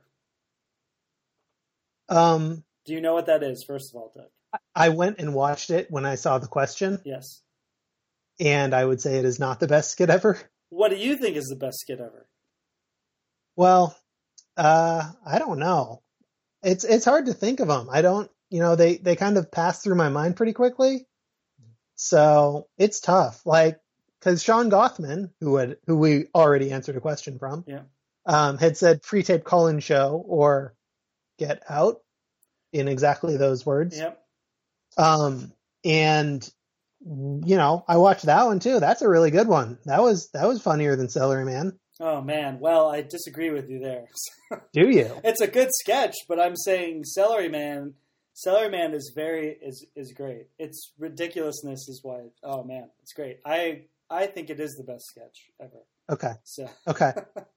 Um, Do you know what that is? First of all, Doug. I went and watched it when I saw the question. Yes. And I would say it is not the best skit ever. What do you think is the best skit ever? Well, uh, I don't know. It's it's hard to think of them. I don't, you know, they, they kind of pass through my mind pretty quickly. So it's tough. Like, because Sean Gothman, who had who we already answered a question from, yeah, um, had said pre-tape call-in show or Get Out in exactly those words. Yep. Um, and you know, I watched that one too. That's a really good one. That was that was funnier than Celery Man. Oh man, well, I disagree with you there. Do you? It's a good sketch, but I'm saying Celery Man. Celery Man is very is is great. Its ridiculousness is why. Oh man, it's great. I I think it is the best sketch ever. Okay. So okay.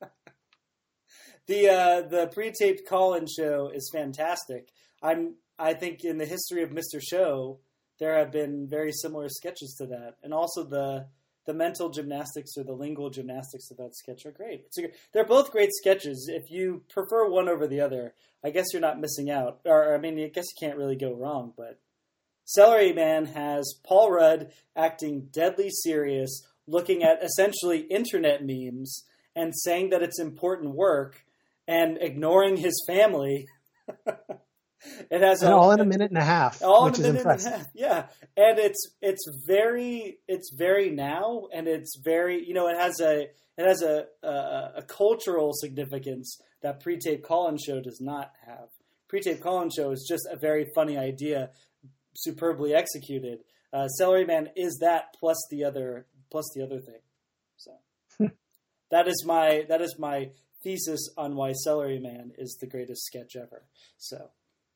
the uh, the pre-taped call-in show is fantastic. I'm I think in the history of Mister Show, there have been very similar sketches to that, and also the the mental gymnastics or the lingual gymnastics of that sketch are great. It's a, they're both great sketches. If you prefer one over the other, I guess you're not missing out. Or, I mean, I guess you can't really go wrong, but Celery Man has Paul Rudd acting deadly serious, looking at essentially internet memes and saying that it's important work and ignoring his family. It has and a, all in a minute and a half, all which in a is minute impressive. And a half. Yeah, and it's it's very it's very now, and it's very you know it has a it has a a, a cultural significance that Pre-Tape Call-In Show does not have. Pre-Tape Call-In Show is just a very funny idea, superbly executed. Uh, Celery Man is that plus the other plus the other thing. So that is my that is my thesis on why Celery Man is the greatest sketch ever. So.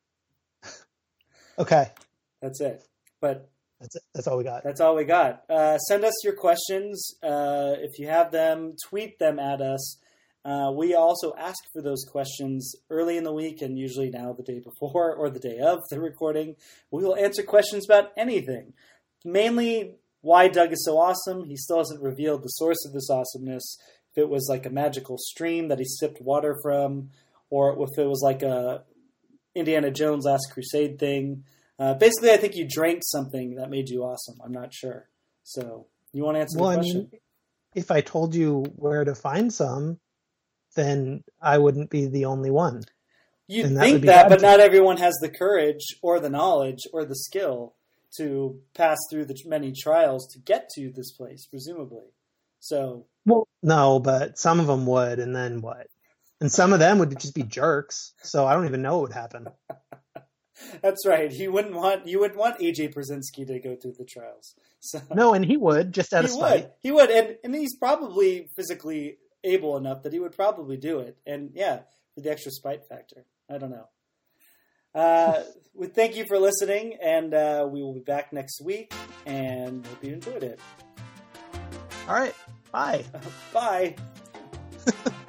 Okay. That's it. But that's it. That's all we got. That's all we got. Uh, send us your questions. Uh, if you have them, tweet them at us. Uh, we also ask for those questions early in the week and usually now the day before or the day of the recording. We will answer questions about anything. Mainly why Doug is so awesome. He still hasn't revealed the source of this awesomeness. If it was like a magical stream that he sipped water from, or if it was like a Indiana Jones Last Crusade thing. Uh, basically, I think you drank something that made you awesome. I'm not sure. So, you want to answer well, the question? I mean, if I told you where to find some, then I wouldn't be the only one. You'd that think that, but not everyone has the courage or the knowledge or the skill to pass through the many trials to get to this place, presumably. So, well, no, but some of them would, and then what? And some of them would just be jerks, so I don't even know what would happen. That's right. You wouldn't want you wouldn't want A J Brzezinski to go through the trials. So, no, and he would, just out he of spite. Would. He would, and, and he's probably physically able enough that he would probably do it. And yeah, for the extra spite factor. I don't know. Uh, we thank you for listening, and uh, we will be back next week, and hope you enjoyed it. All right. Bye. Bye.